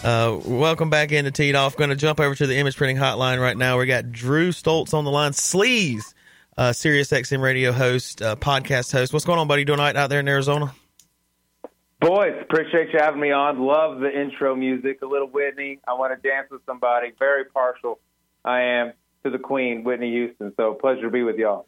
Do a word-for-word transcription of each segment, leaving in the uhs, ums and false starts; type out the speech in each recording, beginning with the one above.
Uh, welcome back into Teed Off. Going to jump over to the Image Printing Hotline right now. We got Drew Stoltz on the line. Sleaze, uh, Sirius X M radio host, uh, podcast host. What's going on, buddy? Doing all right out there in Arizona? Boys, appreciate you having me on. Love the intro music. A little Whitney. I want to dance with somebody. Very partial I am to the Queen, Whitney Houston. So pleasure to be with y'all.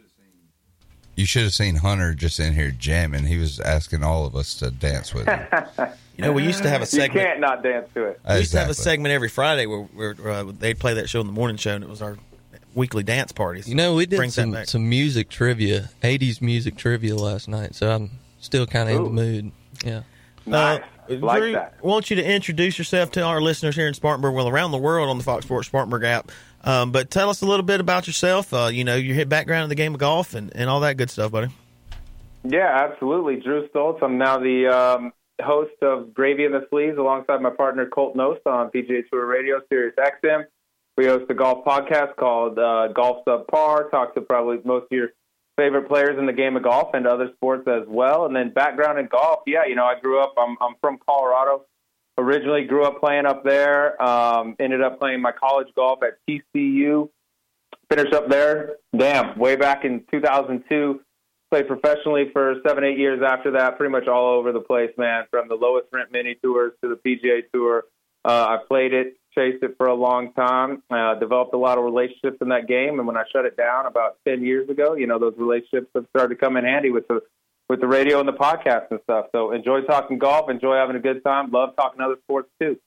You should have seen Hunter just in here jamming. He was asking all of us to dance with him. You know, we used to have a segment. You can't not dance to it. We used to have a segment every Friday where, where uh, they'd play that show in the morning show, and it was our weekly dance parties. You know, we did some, some music trivia, eighties music trivia last night, so I'm still kind of in the mood. Yeah. Nice. Uh, like Drew, that. I want you to introduce yourself to our listeners here in Spartanburg, well, around the world on the Fox Sports Spartanburg app. Um, but tell us a little bit about yourself, uh, you know, your background in the game of golf and, and all that good stuff, buddy. Yeah, absolutely. Drew Stoltz. I'm now the um, host of Gravy and the Sleeves alongside my partner Colt Nost on P G A Tour Radio, Sirius X M. We host a golf podcast called uh, Golf Subpar. Talk to probably most of your favorite players in the game of golf and other sports as well. And then background in golf, yeah, you know, I grew up, I'm, I'm from Colorado. Originally grew up playing up there. Um, ended up playing my college golf at T C U. Finished up there, damn, way back in two thousand two. Played professionally for seven, eight years after that, pretty much all over the place, man, from the lowest rent mini tours to the P G A Tour. Uh, I played it, chased it for a long time, uh, developed a lot of relationships in that game, and when I shut it down about ten years ago, you know, those relationships have started to come in handy with the with the radio and the podcast and stuff. So enjoy talking golf, enjoy having a good time, love talking other sports too.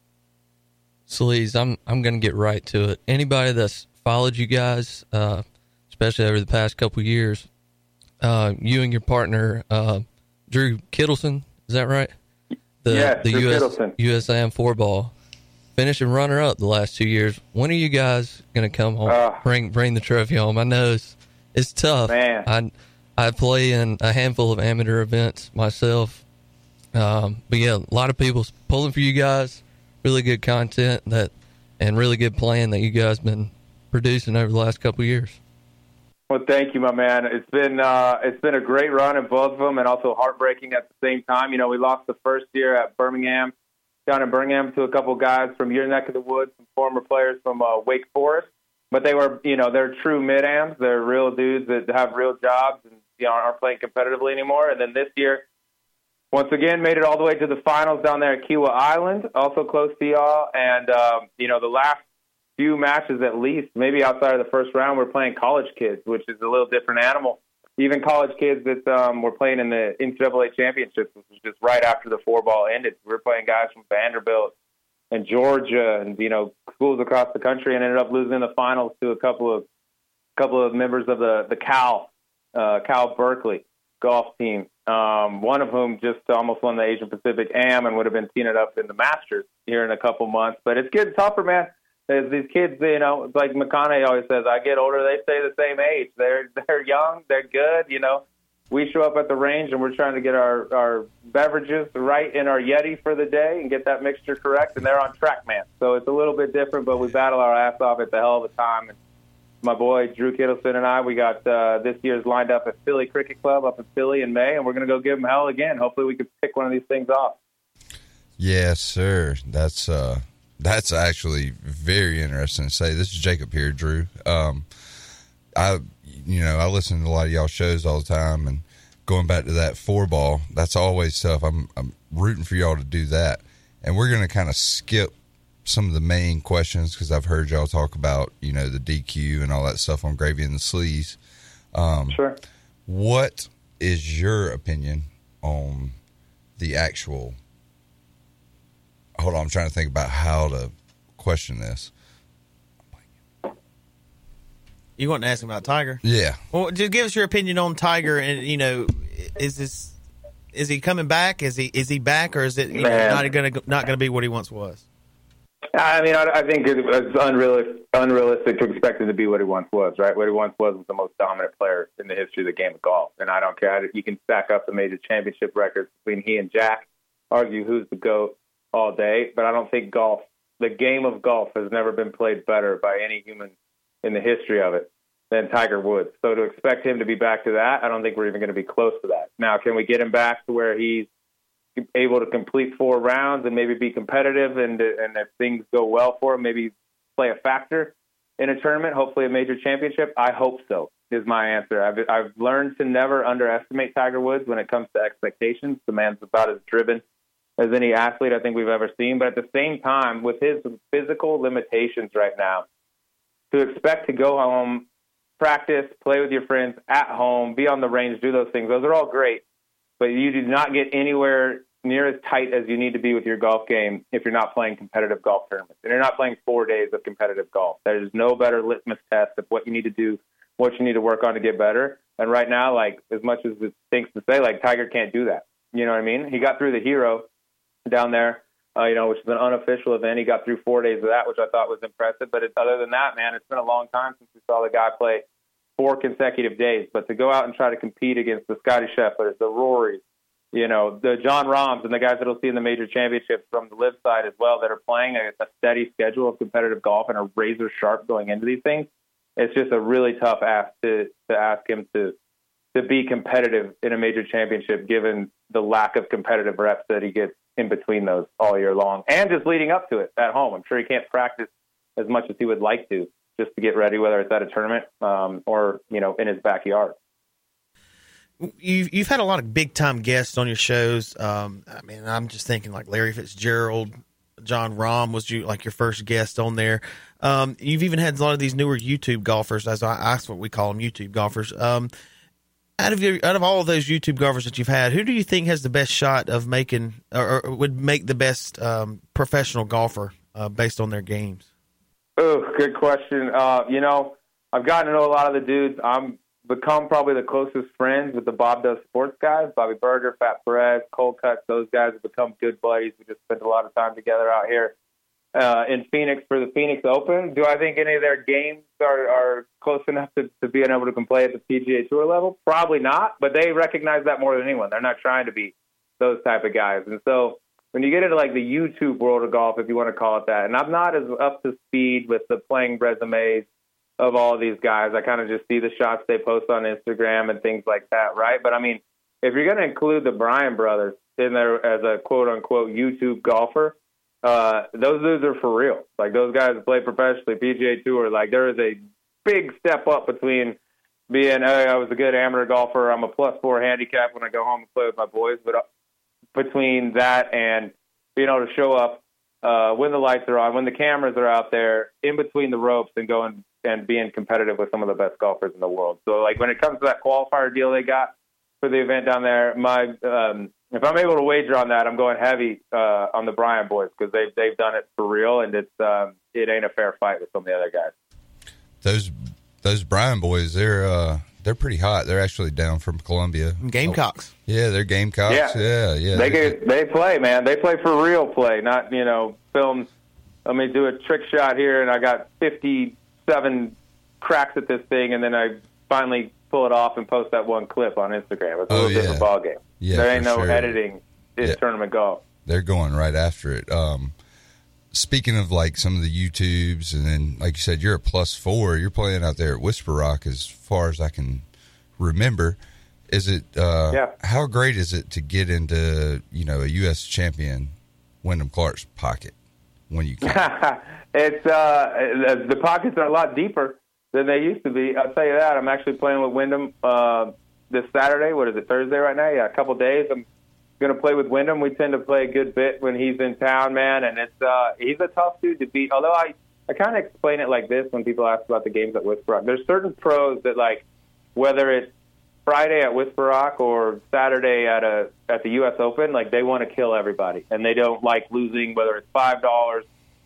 Sleaze, I'm I'm going to get right to it. Anybody that's followed you guys, uh, especially over the past couple of years, Uh, you and your partner, uh, Drew Kittleson, is that right? The, yes, the Drew U S, Kittleson. U S A M four ball, finishing runner-up the last two years. When are you guys going to come home, uh, bring bring the trophy home? I know it's, it's tough. Man. I, I play in a handful of amateur events myself. Um, but, yeah, a lot of people pulling for you guys. Really good content that and really good playing that you guys been producing over the last couple of years. Well, thank you, my man. It's been uh, it's been a great run at both of them, and also heartbreaking at the same time. You know, we lost the first year at Birmingham, down in Birmingham, to a couple of guys from your neck of the woods, some former players from uh, Wake Forest. But they were, you know, they're true mid-ams. They're real dudes that have real jobs and, you know, aren't playing competitively anymore. And then this year, once again, made it all the way to the finals down there at Kiawah Island, also close to y'all. And, um, you know, the last few matches at least, maybe outside of the first round, we're playing college kids, which is a little different animal. Even college kids that um, were playing in the N C double A championships, which was just right after the four ball ended. We were playing guys from Vanderbilt and Georgia and, you know, schools across the country, and ended up losing in the finals to a couple of couple of members of the, the Cal, uh, Cal Berkeley golf team, um, one of whom just almost won the Asian Pacific A M and would have been teeing it up in the Masters here in a couple months. But it's getting tougher, man. As these kids, you know, it's like McConaughey always says, I get older, they stay the same age. They're they're young, they're good, you know. We show up at the range and we're trying to get our, our beverages right in our Yeti for the day and get that mixture correct, and they're on track, man. So it's a little bit different, but we battle our ass off at the hell of a time. And my boy Drew Kittleson and I, we got uh, this year's lined up at Philly Cricket Club up in Philly in May, and we're going to go give them hell again. Hopefully we can pick one of these things off. Yes, sir. That's uh, that's actually very interesting to say. This is Jacob here, Drew. Um, I, you know, I listen to a lot of y'all shows all the time, and going back to that four ball, that's always tough. I'm, I'm rooting for y'all to do that. And we're going to kind of skip some of the main questions because I've heard y'all talk about, you know, the D Q and all that stuff on Gravy and the Sleaze. Um, sure. What is your opinion on the actual, hold on, I'm trying to think about how to question this. You want to ask him about Tiger? Yeah. Well, just give us your opinion on Tiger, and you know, is this is he coming back? Is he is he back, or is it you know, not going to not going to be what he once was? I mean, I, I think it's unrealistic, unrealistic to expect him to be what he once was. Right? What he once was was the most dominant player in the history of the game of golf, and I don't care. You can stack up the major championship records between he and Jack, argue who's the GOAT all day, but I don't think golf, the game of golf, has never been played better by any human in the history of it than Tiger Woods. So to expect him to be back to that, I don't think we're even going to be close to that. Now, can we get him back to where he's able to complete four rounds and maybe be competitive, and and if things go well for him, maybe play a factor in a tournament, hopefully a major championship. I hope so, is my answer. I've I've learned to never underestimate Tiger Woods when it comes to expectations. The man's about as driven as any athlete I think we've ever seen. But at the same time, with his physical limitations right now, to expect to go home, practice, play with your friends at home, be on the range, do those things, those are all great. But you do not get anywhere near as tight as you need to be with your golf game if you're not playing competitive golf tournaments. And you're not playing four days of competitive golf. There's no better litmus test of what you need to do, what you need to work on to get better. And right now, like, as much as it stinks to say, like, Tiger can't do that. You know what I mean? He got through the Hero down there, uh, you know, which is an unofficial event. He got through four days of that, which I thought was impressive. But it's, other than that, man, it's been a long time since we saw the guy play four consecutive days. But to go out and try to compete against the Scotty Schefflers, the Rorys, you know, the John Rahms and the guys that we'll see in the major championships from the live side as well that are playing a, a steady schedule of competitive golf and are razor sharp going into these things, it's just a really tough ask to, to ask him to to be competitive in a major championship given the lack of competitive reps that he gets in between those all year long and just leading up to it at home. I'm sure he can't practice as much as he would like to just to get ready, whether it's at a tournament um, or, you know, in his backyard. You've, you've had a lot of big-time guests on your shows. Um, I mean, I'm just thinking like Larry Fitzgerald, John Rahm was you like your first guest on there. Um, you've even had a lot of these newer YouTube golfers, as I, that's what we call them, YouTube golfers. Um, out of your, out of all of those YouTube golfers that you've had, who do you think has the best shot of making or, or would make the best um, professional golfer uh, based on their games? Oh, good question. Uh, you know, I've gotten to know a lot of the dudes. I'm become probably the closest friends with the Bob Does Sports guys, Bobby Berger, Fat Perez, Cold Cuts. Those guys have become good buddies. We just spent a lot of time together out here uh, in Phoenix for the Phoenix Open. Do I think any of their games are, are close enough to, to being able to play at the P G A Tour level? Probably not, but they recognize that more than anyone. They're not trying to be those type of guys. And so when you get into like the YouTube world of golf, if you want to call it that, and I'm not as up to speed with the playing resumes of all of these guys. I kind of just see the shots they post on Instagram and things like that, right? But, I mean, if you're going to include the Bryan brothers in there as a quote-unquote YouTube golfer, uh, those dudes are for real. Like, those guys that play professionally, P G A Tour, like, there is a big step up between being, hey, I was a good amateur golfer, I'm a plus four handicap when I go home and play with my boys, but uh, between that and being able to show up uh, when the lights are on, when the cameras are out there, in between the ropes and going and being competitive with some of the best golfers in the world. So, like, when it comes to that qualifier deal they got for the event down there, my um, if I'm able to wager on that, I'm going heavy uh, on the Bryan boys because they've, they've done it for real, and it's um, it ain't a fair fight with some of the other guys. Those those Bryan boys, they're uh, they're pretty hot. They're actually down from Columbia. Gamecocks. Oh, yeah, they're Gamecocks. Yeah, yeah. yeah they get, they play, man. They play for real play, not, you know, film. Let me do a trick shot here, and I got fifty-seven cracks at this thing, and then I finally pull it off and post that one clip on Instagram. It's a oh, little yeah. different ball game. Yeah, there ain't no sure. editing in yeah. tournament golf. They're going right after it. Um, speaking of like some of the YouTubes, and then like you said, you're a plus four. You're playing out there at Whisper Rock, as far as I can remember. Is it? Uh, yeah. How great is it to get into you know a U S champion Wyndham Clark's pocket when you can? It's uh, the pockets are a lot deeper than they used to be. I'll tell you that. I'm actually playing with Wyndham uh, this Saturday. What is it, Thursday right now? Yeah, a couple days. I'm going to play with Wyndham. We tend to play a good bit when he's in town, man, and it's uh, he's a tough dude to beat. Although I, I kind of explain it like this when people ask about the games at Whisper Rock. There's certain pros that, like, whether it's Friday at Whisper Rock or Saturday at a at the U S Open, like, they want to kill everybody, and they don't like losing, whether it's five dollars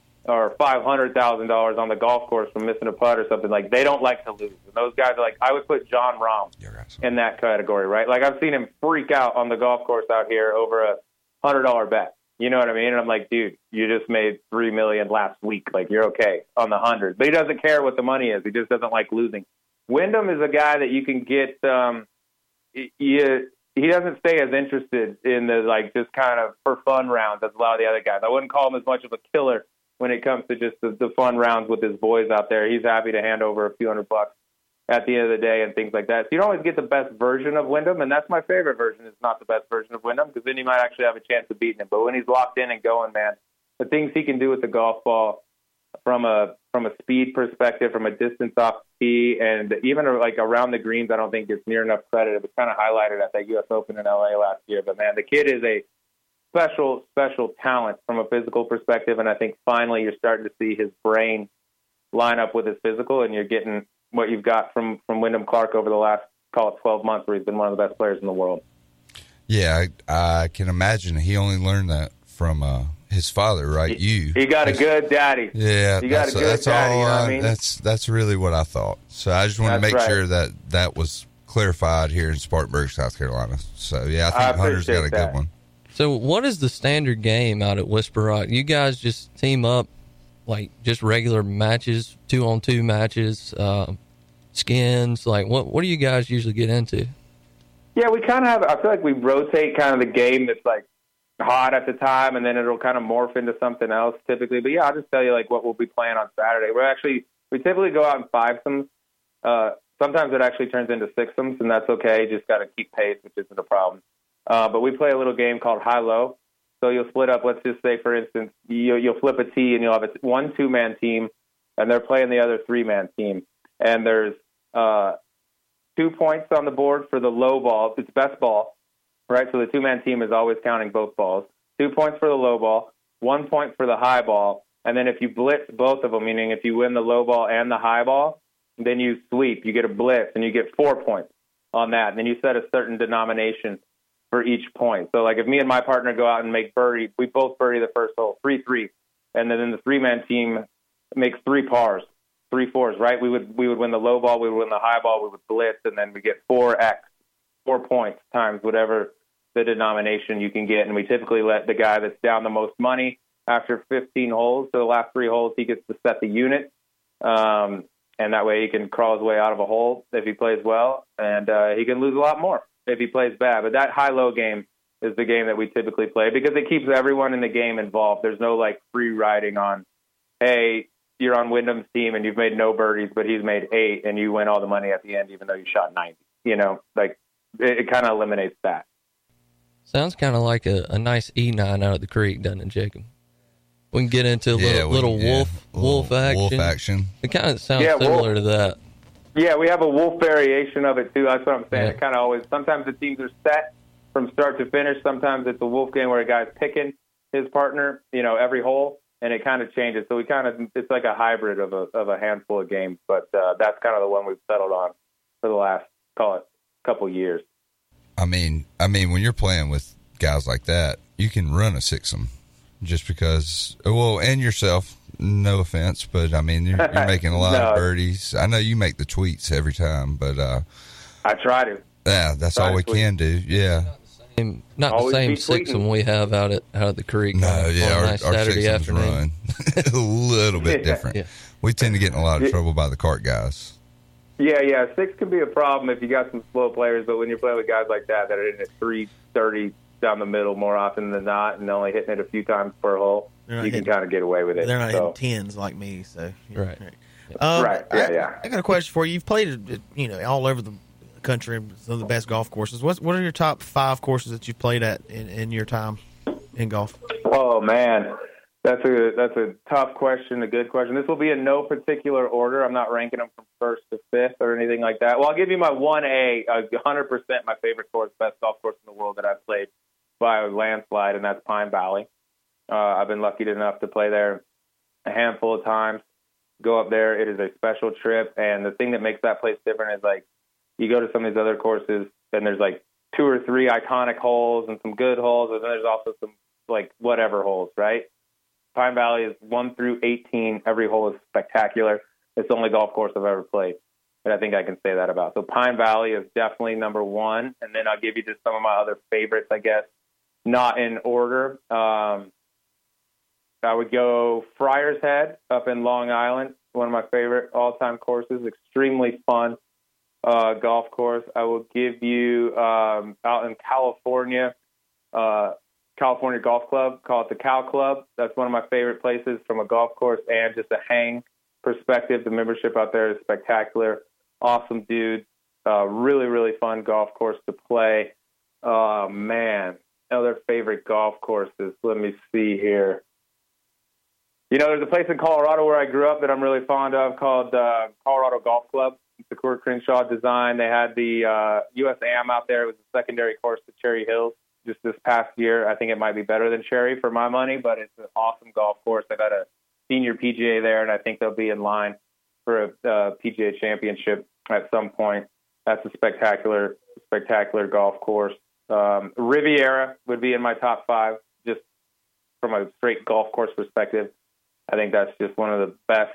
or five hundred thousand dollars on the golf course from missing a putt or something. Like, they don't like to lose. And those guys are like, I would put John Rahm in that category, right? Like, I've seen him freak out on the golf course out here over a one hundred dollars bet. You know what I mean? And I'm like, dude, you just made three million dollars last week. Like, you're okay on the one hundred. But he doesn't care what the money is. He just doesn't like losing. Wyndham is a guy that you can get um, – he, he doesn't stay as interested in the, like, just kind of for fun rounds as a lot of the other guys. I wouldn't call him as much of a killer when it comes to just the, the fun rounds with his boys out there. He's happy to hand over a few hundred bucks at the end of the day and things like that. So you don't always get the best version of Wyndham, and that's my favorite version. It's not the best version of Wyndham because then you might actually have a chance of beating him. But when he's locked in and going, man, the things he can do with the golf ball from a from a speed perspective, from a distance off tee, and even like around the greens, I don't think gets near enough credit. It was kind of highlighted at that U S Open in L A last year. But, man, the kid is a special, special talent from a physical perspective, and I think finally you're starting to see his brain line up with his physical, and you're getting what you've got from, from Wyndham Clark over the last, call it twelve months, where he's been one of the best players in the world. Yeah, I, I can imagine he only learned that from uh, his father, right? He, you. He got a good daddy. Yeah, he got that's, a good that's daddy. all. You know what I, I mean? That's that's really what I thought. So I just want to That's make right. sure that that was clarified here in Spartanburg, South Carolina. So yeah, I think I Hunter's got a appreciate that. good one. So what is the standard game out at Whisper Rock? You guys just team up, like just regular matches, two on two matches, uh, skins. Like what? What do you guys usually get into? Yeah, we kind of have, I feel like we rotate kind of the game that's like hot at the time, and then it'll kind of morph into something else typically. But yeah, I'll just tell you like what we'll be playing on Saturday. We're actually, we typically go out in fivesomes. Uh, sometimes it actually turns into sixsomes, and that's okay. Just got to keep pace, which isn't a problem. Uh, but we play a little game called high-low. So you'll split up, let's just say, for instance, you, you'll flip a tee, and you'll have a one two-man team, and they're playing the other three-man team. And there's uh, two points on the board for the low ball. It's best ball, right? So the two-man team is always counting both balls. Two points for the low ball, one point for the high ball. And then if you blitz both of them, meaning if you win the low ball and the high ball, then you sweep. You get a blitz, and you get four points on that. And then you set a certain denomination for each point. So like if me and my partner go out and make birdie, we both birdie the first hole, three three. And then the three-man team makes three pars, three fours, right? We would we would win the low ball, we would win the high ball, we would blitz, and then we get four X, four points times whatever the denomination you can get. And we typically let the guy that's down the most money after fifteen holes, so the last three holes, he gets to set the unit. Um, and that way he can crawl his way out of a hole if he plays well, and uh, he can lose a lot more if he plays bad. But that high-low game is the game that we typically play because it keeps everyone in the game involved. There's no, like, free riding on, hey, you're on Wyndham's team and you've made no birdies, but he's made eight, and you win all the money at the end even though you shot ninety. You know, like, it, it kind of eliminates that. Sounds kind of like a, a nice E nine out of the creek, doesn't it, Jacob? We can get into a little, Yeah, we- little yeah, wolf a little wolf action. wolf action. It kind of sounds Yeah, similar wolf. to that. Yeah, we have a wolf variation of it, too. That's what I'm saying. Yeah. It kind of always, sometimes the teams are set from start to finish. Sometimes it's a wolf game where a guy's picking his partner, you know, every hole, and it kind of changes. So we kind of, it's like a hybrid of a of a handful of games, but uh, that's kind of the one we've settled on for the last, call it, couple years. I mean, I mean, when you're playing with guys like that, you can run a sixsome just because. Well, and yourself. No offense, but I mean, you're, you're making a lot No. of birdies. I know you make the tweets every time, but uh, I try to. yeah, that's Try all to we tweet. can do. Yeah. Same- Not Always the same be six tweeting. one we have out at out at the creek. No, on, yeah, on a our, nice our Saturday sixsomes afternoon. run a little bit Yeah. different. Yeah. We tend to get in a lot of Yeah. trouble by the cart guys. Yeah, yeah, six can be a problem if you got some slow players, but when you're playing with guys like that that are in at three thirty down the middle more often than not and only hitting it a few times per hole, They're you not can hitting- kind of get away with it. They're not So- hitting tens like me, so Right. Um, Right, yeah, I, yeah. I got a question for you. You've played, uh, you know, all over the country, some of the best golf courses. What what are your top five courses that you've played at in, in your time in golf? Oh man, that's a that's a tough question, a good question. This will be in no particular order. I'm not ranking them from first to fifth or anything like that. Well, I'll give you my one A, a one hundred percent my favorite course, best golf course in the world that I've played by a landslide, and that's Pine Valley. Uh, I've been lucky enough to play there a handful of times. Go up there, it is a special trip, and the thing that makes that place different is like you go to some of these other courses, and there's like two or three iconic holes and some good holes, and then there's also some like whatever holes, right? Pine Valley is one through eighteen. Every hole is spectacular. It's the only golf course I've ever played, and I think I can say that about. So Pine Valley is definitely number one, and then I'll give you just some of my other favorites, I guess, not in order. Um, I would go Friars Head up in Long Island, one of my favorite all-time courses, extremely fun uh, golf course. I will give you um, out in California, uh, California Golf Club, call it the Cal Club. That's one of my favorite places from a golf course and just a hang perspective. The membership out there is spectacular. awesome dudes. Uh, really, really fun golf course to play. Oh, man. Other favorite golf courses. Let me see here. You know, there's a place in Colorado where I grew up that I'm really fond of called uh, Colorado Golf Club. It's a Court Crenshaw design. They had the uh, U S A M out there. It was a secondary course to Cherry Hills just this past year. I think it might be better than Cherry for my money, but it's an awesome golf course. They've had a senior P G A there, and I think they'll be in line for a uh, P G A championship at some point. That's a spectacular, spectacular golf course. Um, Riviera would be in my top five, just from a straight golf course perspective. I think that's just one of the best,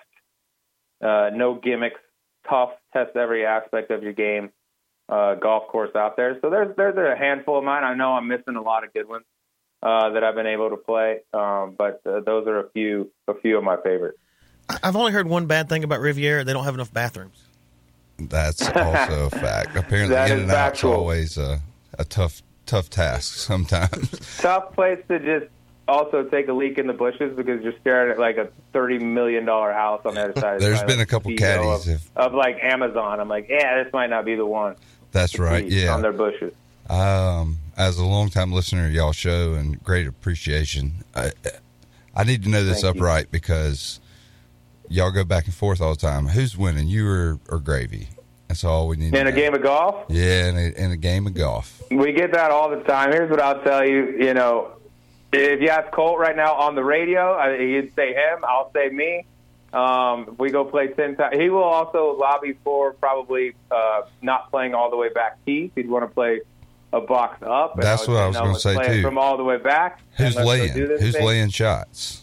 uh, no gimmicks, tough, test every aspect of your game uh, golf course out there. So there's there's a handful of mine. I know I'm missing a lot of good ones uh, that I've been able to play, um, but uh, those are a few a few of my favorites. I've only heard one bad thing about Riviera. They don't have enough bathrooms. That's also a fact. Apparently, That in is and out's factual. always a, a tough tough task sometimes. Tough place to just also take a leak in the bushes because you're staring at like a thirty million dollars house on the other side. There's By, been like, a couple C E O caddies of, if- of like Amazon. I'm like, yeah, this might not be the one. That's right. See Yeah. on their bushes. Um, as a longtime listener to y'all show and great appreciation, I, I need to know this Thank you. upright because y'all go back and forth all the time. Who's winning, you or, or Gravy? That's all we need. In to a know. game of golf, Yeah, in a, in a game of golf. we get that all the time. Here's what I'll tell you. You know, if you ask Colt right now on the radio, I, he'd say him. I'll say me. Um, if we go play ten times, he will also lobby for probably uh, not playing all the way back tees. He'd want to play a box up. And That's would what I say, was no, gonna let's say, play it too. From all the way back. Who's and let's go laying? do this Who's thing. laying shots?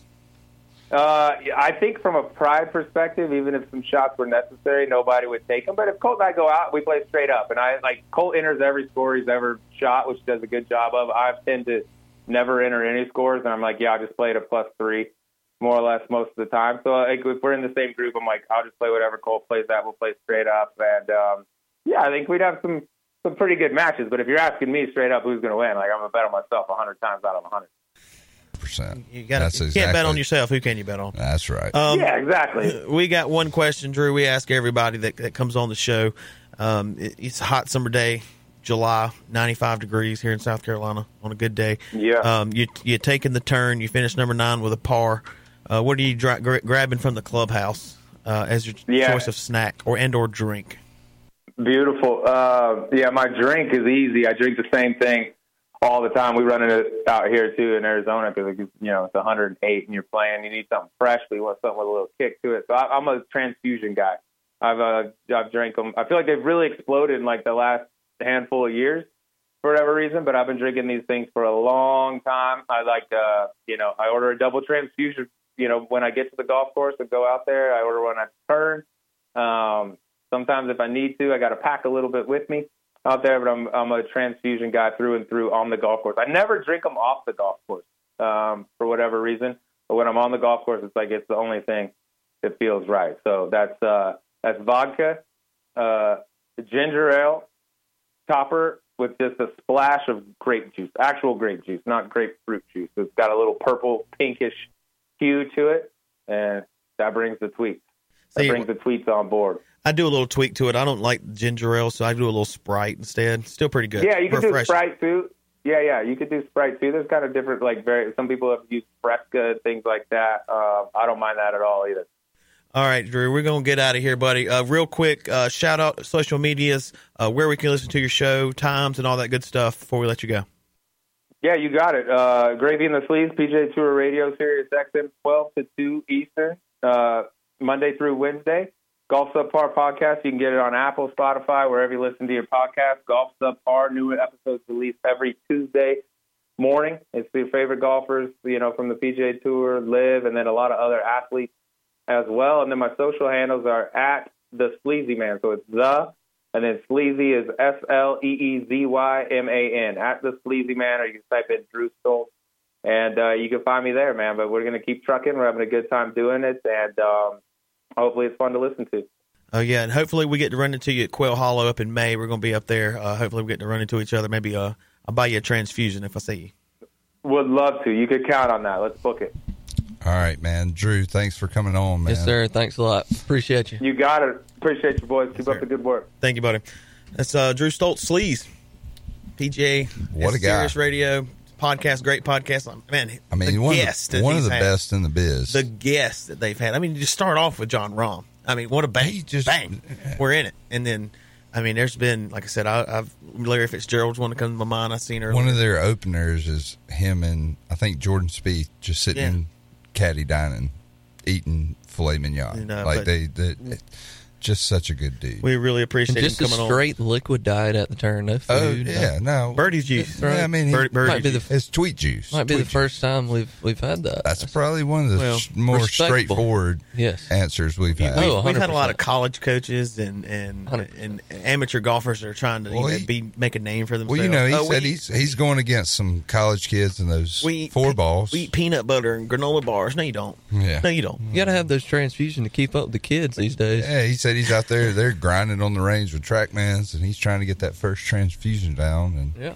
Uh, I think from a pride perspective, even if some shots were necessary, nobody would take them. But if Colt and I go out, we play straight up. And I like Colt enters every score he's ever shot, which he does a good job of. I tend to never enter any scores, and I'm like, yeah, I'll just play at a plus three, more or less most of the time. So like, if we're in the same group, I'm like, I'll just play whatever Colt plays at. We'll play straight up. And um, yeah, I think we'd have some some pretty good matches. But if you're asking me straight up who's going to win, like I'm going to bet on myself one hundred times out of one hundred. Percent. You got That's you exactly, can't bet on yourself. Who can you bet on? That's right. Um, yeah, exactly. We got one question, Drew. We ask everybody that, that comes on the show. Um, it, it's a hot summer day, July, ninety-five degrees here in South Carolina on a good day. Yeah. Um, you you taking the turn. You finish number nine with a par. Uh, what are you dra- gra- grabbing from the clubhouse uh, as your Yeah. choice of snack or and or drink? Beautiful. Uh, yeah, my drink is easy. I drink the same thing all the time. We run it out here too in Arizona because you know it's one hundred eight and you're playing. You need something fresh, but you want something with a little kick to it. So I, I'm a transfusion guy. I've uh, I've drank them. I feel like they've really exploded in like the last handful of years for whatever reason. But I've been drinking these things for a long time. I like uh, you know I order a double transfusion. You know when I get to the golf course and go out there, I order one at the turn. Um, sometimes if I need to, I got to pack a little bit with me out there, but I'm I'm a transfusion guy through and through on the golf course. I never drink them off the golf course um, for whatever reason, but when I'm on the golf course, it's like it's the only thing that feels right. So that's uh, that's vodka, uh, ginger ale, topper with just a splash of grape juice, actual grape juice, not grapefruit juice. It's got a little purple, pinkish hue to it, and that brings the tweets. That See, brings the tweets on board. I do a little tweak to it. I don't like ginger ale, so I do a little Sprite instead. Still pretty good. Yeah, you can do Refreshing. Sprite too. Yeah, yeah, you could do Sprite too. There's kind of different, like, very. Some people have used Fresca, things like that. Uh, I don't mind that at all either. All right, Drew, we're going to get out of here, buddy. Uh, real quick, uh, shout out social medias, uh, where we can listen to your show, times, and all that good stuff before we let you go. Yeah, you got it. Uh, Gravy and the Sleeves, P G A Tour Radio, Sirius X M, twelve to two Eastern, uh, Monday through Wednesday. Golf Subpar Podcast, you can get it on Apple, Spotify, wherever you listen to your podcast. Golf Subpar, new episodes released every Tuesday morning. It's your favorite golfers, you know, from the P G A Tour, Live, and then a lot of other athletes as well. And then my social handles are at the Sleazy Man. So it's the, and then Sleazy is S L E E Z Y M A N, at the Sleazy Man, or you can type in Drew Stoltz, and uh, you can find me there, man. But we're going to keep trucking. We're having a good time doing it, and um, hopefully it's fun to listen to. Oh, yeah, and hopefully we get to run into you at Quail Hollow up in May. We're going to be up there. Uh, hopefully we get to run into each other. Maybe uh, I'll buy you a transfusion if I see you. Would love to. You could count on that. Let's book it. All right, man. Drew, thanks for coming on, man. Yes, sir. Thanks a lot. Appreciate you. You got it. Appreciate you, boys. Keep Yes, up the good work. Thank you, buddy. That's uh, Drew Stoltz, Sleaze, P G A. What a guy. Sirius Radio podcast, great podcast. Man, I mean, the one guest of the, that one of he's the had, best in the biz. The guests that they've had. I mean, you just start off with John Rahm. I mean, what a bang! He just- bang, we're in it. And then, I mean, there's been, like I said, I, I've Larry Fitzgerald's one that comes to my mind. I've seen earlier. One of their openers is him and I think Jordan Spieth just sitting Yeah. in caddy dining, eating filet mignon. You know, like but- they, they, just such a good dude. We really And appreciate just him a coming straight liquid diet at the turn. No oh food. yeah, no on. Birdie's juice. Yeah, I mean, he, Bird, birdie Might be the juice. it's tweet juice. Might be the Tweet first time we've we've had that. juice. That's probably one of the Well, sh- more respectable. straightforward Yes. answers we've had. We, Oh, we've had a lot one hundred percent. of college coaches and and, one hundred percent. and amateur golfers that are trying to Well, you know, he- be make a name for themselves. Well, you know, he Oh, said we, he's he's going against some college kids in those we eat four pe- balls. We eat peanut butter and granola bars. No, you don't. Yeah. No, you don't. You got to have those transfusions to keep up with the kids these days. Yeah, he said he's out there. They're grinding on the range with TrackMans, and he's trying to get that first transfusion down. And Yeah.